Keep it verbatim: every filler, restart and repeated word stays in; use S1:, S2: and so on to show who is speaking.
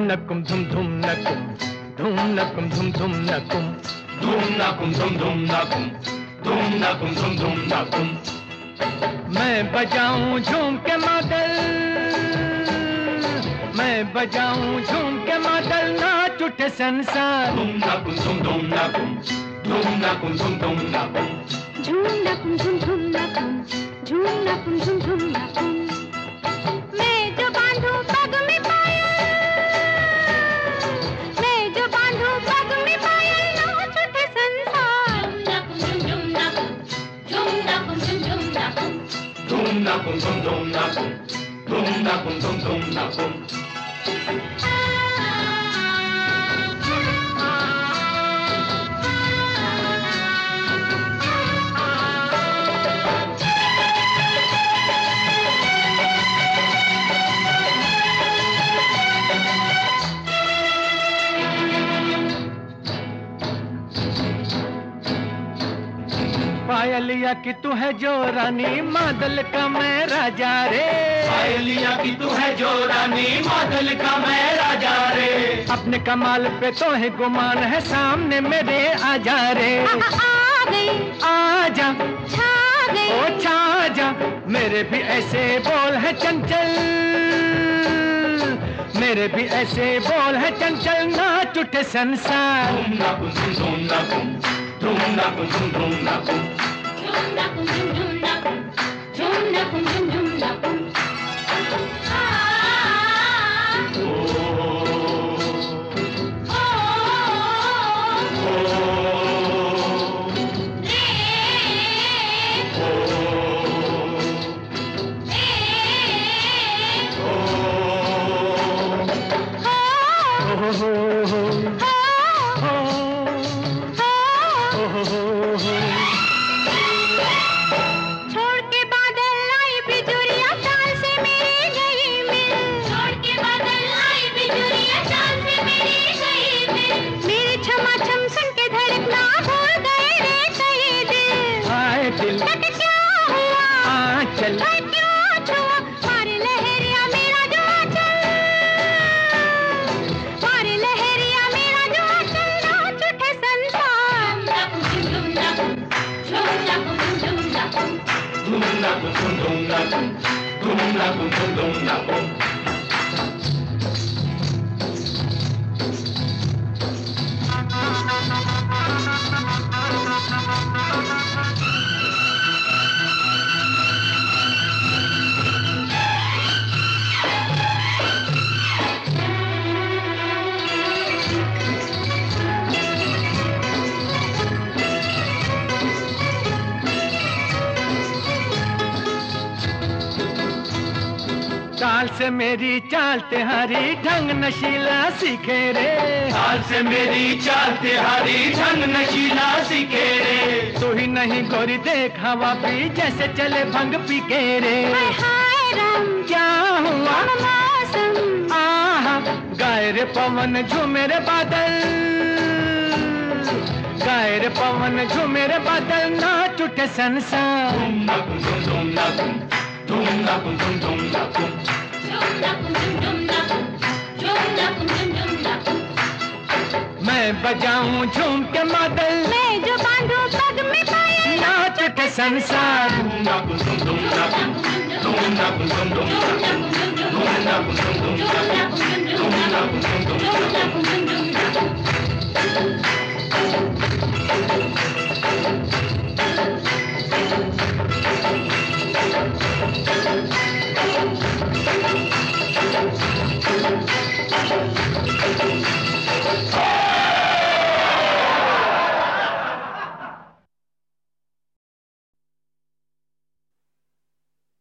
S1: नकुम धुम धुम नकुम धुम नकुम धुम धुम नकुम
S2: धुम नकुम धुम धुम नकुम धुम नकुम धुम धुम नकुम।
S1: मैं बजाऊं झूम के मादल, मैं बजाऊं झूम के मादल, नाच उठे संसार।
S2: धुम नकुम धुम धुम नकुम धुम नकुम धुम धुम नकुम
S3: झूम नकुम झुम झुम नकुम झूम नकुम झुम झुम नकुम। मैं जो बांधूं पग में पायल, मैं जो बांधूं पग में पायल, नाच उठे संसार। झूम नकुम झुम झुम नकुम झूम नकुम झुम झुम नकुम
S2: धुम नकुम धुम धुम नकुम धुम नकुम धुम धुम नकुम।
S1: पायलिया की तू है जो रानी, मादल का मैं राजा रे।
S2: पायलिया की तू है जो रानी, मादल का मैं राजा रे।
S1: अपने कमाल पे तो है गुमान है, सामने मेरे आजा रे।
S3: आ गई
S1: आजा
S3: छा गई
S1: ओ छा जा, मेरे भी ऐसे बोल है चंचल, मेरे भी ऐसे बोल है चंचल, नाच उठे संसार।
S2: धुम नकुम धुम धुम नकुम धुम नकुम धुम धुम नकुम
S3: झूम नकुम झुम झुम नकुम झूम नकुम झुम झुम नकुम। छोड़ के बादल आई बिजुरिया, चाल से मेरी गई मिल। छोड़ के बादल आई बिजुरिया, चाल से मेरी गई मिल। मेरे छमा छम सुन के धड़कना भूल गए रे कई दिल।
S1: आए दिल
S3: तक क्या हुआ
S1: आ चल,
S3: पर क्यों छुआ, मारे लहरिया मेरा जो आंचल, मारे लहरिया मेरा जो आंचल, नाच उठे संसार। झूम नकुम झुम नकुम झूम नकुम झुम नकुम।
S2: धुम नकुम धुम धुम नकुम धुम नकुम धुम धुम नकुम।
S1: चाल से मेरी चाल तिहारी, ढंग नशीला सीखे रे।
S2: चाल से मेरी चाल तिहारी, ढंग नशीला सीखे रे।
S1: तू ही नहीं गोरी देख हवा भी, जैसे चले भंग पी के रे।
S3: हाय हाय राम
S1: क्या हुआ
S3: मौसम,
S1: आहा, गाए रे पवन झूमे रे बादल, गाए रे पवन झूमे रे बादल, नाच उठे संसार।
S2: धुम नकुम धुम धुम नकुम धुम नकुम धुम धुम नकुम
S3: झूम नकुम झुम झुम नकुम झूम नकुम झुम झुम नकुम।
S1: मैं बजाऊं झूम के मादल,
S3: मैं जो बांधूं पग में पायल,
S1: नाच उठे संसार।
S2: धुम नकुम धुम धुम नकुम धुम नकुम धुम धुम नकुम धुम नकुम धुम नकुम।